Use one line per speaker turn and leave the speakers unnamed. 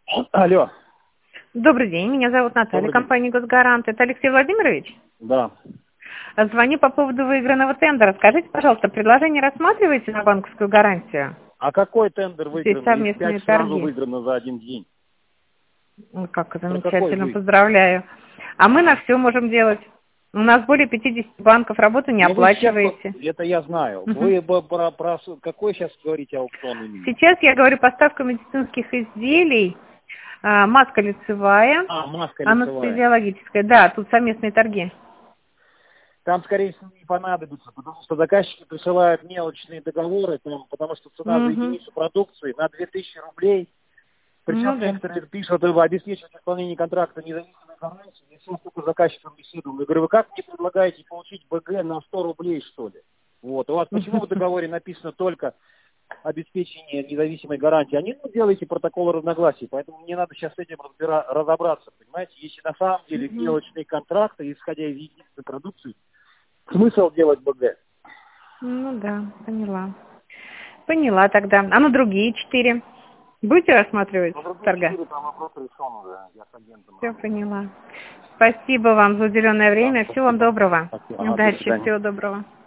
Алло.
Добрый день, меня зовут Наталья,
Добрый день.
компания «Госгарант». Это Алексей Владимирович?
Да.
Звоню по поводу выигранного тендера. Скажите, пожалуйста, предложение рассматриваете на банковскую гарантию?
А какой тендер
Здесь
выигран? Их
совместные
5 сразу
торги.
выиграно за один день.
Ну, как
Про какой
замечательно,
вы?
поздравляю. А мы на все можем делать. У нас более 50 банков, работу не
Ну вы сейчас,
оплачиваете.
это я знаю.
Мгм.
Вы про какой сейчас говорите аукцион именно?
Сейчас я говорю поставка медицинских изделий, маска лицевая,
А, маска лицевая.
анестезиологическая. Да, тут совместные торги.
Там, скорее всего, не понадобится, потому что заказчики присылают мелочные договоры, там, потому что цена за
Угу.
единицу продукции на 2000 рублей.
Ну
Причем
да.
некоторые пишут, обеспечивать исполнение контракта независимой гарантии. Я сейчас только с заказчиком беседую. Я говорю, вы как мне предлагаете получить БГ на 100 рублей, что ли? Вот. У вас почему в договоре написано только обеспечение независимой гарантии? А не делаете протокол разногласий. Поэтому мне надо сейчас с этим разобраться, понимаете? Если на самом деле
Мгм.
мелочные контракты, исходя из единицы продукции, смысл делать БГ?
Ну да, поняла. Поняла тогда. А на другие 4? Будете рассматривать
Ну, другие
торга?
4 там вопрос решен уже. Я с агентом
Все
работаю.
поняла. Спасибо вам за уделенное
Да,
время. Всего вам
спасибо.
доброго.
Спасибо. Ага, до
Удачи,
свидания.
всего доброго.